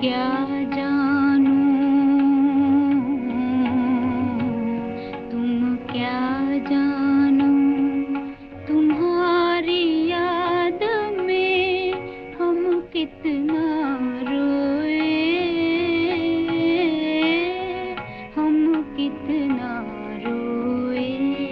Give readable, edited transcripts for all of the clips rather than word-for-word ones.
क्या जानूं, तुम क्या जानो, तुम्हारी याद में हम कितना रोए, हम कितना रोए।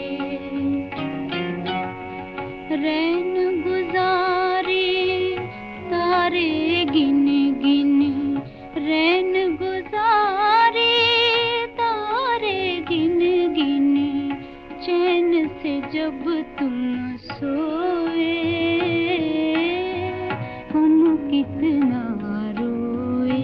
रैन गुजारे तारे गिन गिन, रैन गुजारे तारे गिन गिन, चैन से जब तुम सोए, हम कितना रोए।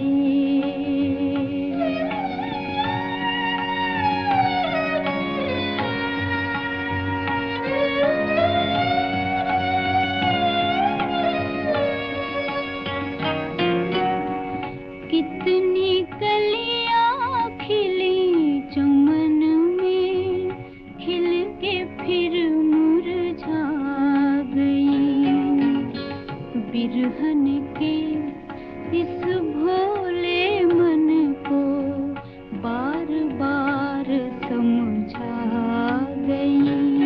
कितनी कलियां खिली चमन में, खिल के फिर मुरझा गई। बिरहन के इस भोले मन को बार बार समझा गई।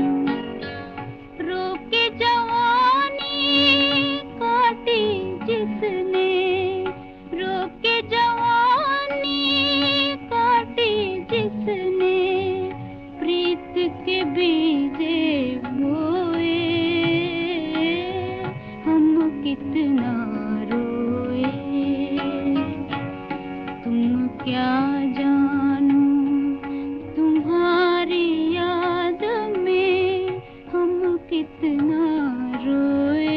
रोके जवानी काटी जिसने, रोके जवानी काटी जिसने, प्रीत के बीजे बोए, हम कितना रोए। तुम क्या जानो, तुम्हारी याद में हम कितना रोए,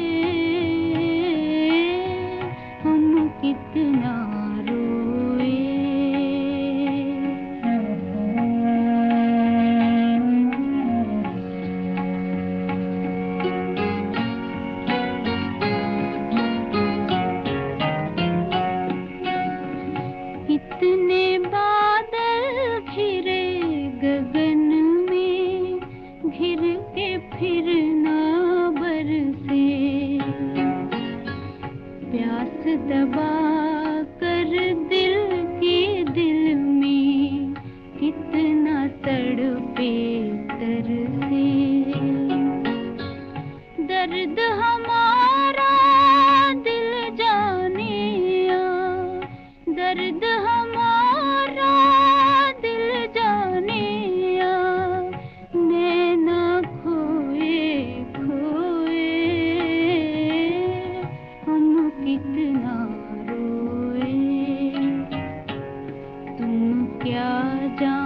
हम कितना रोए। इतने बादल घिरे गगन में, घिर के फिर ना बरसे। प्यास दबा कर दिल की दिल में, कितना तड़पे तरसे। दर्द हमारा दिल जानिया, दर्द हमारा दिल जानिया, नैना खोए खोए, हम कितना रोए। तुम क्या जानो,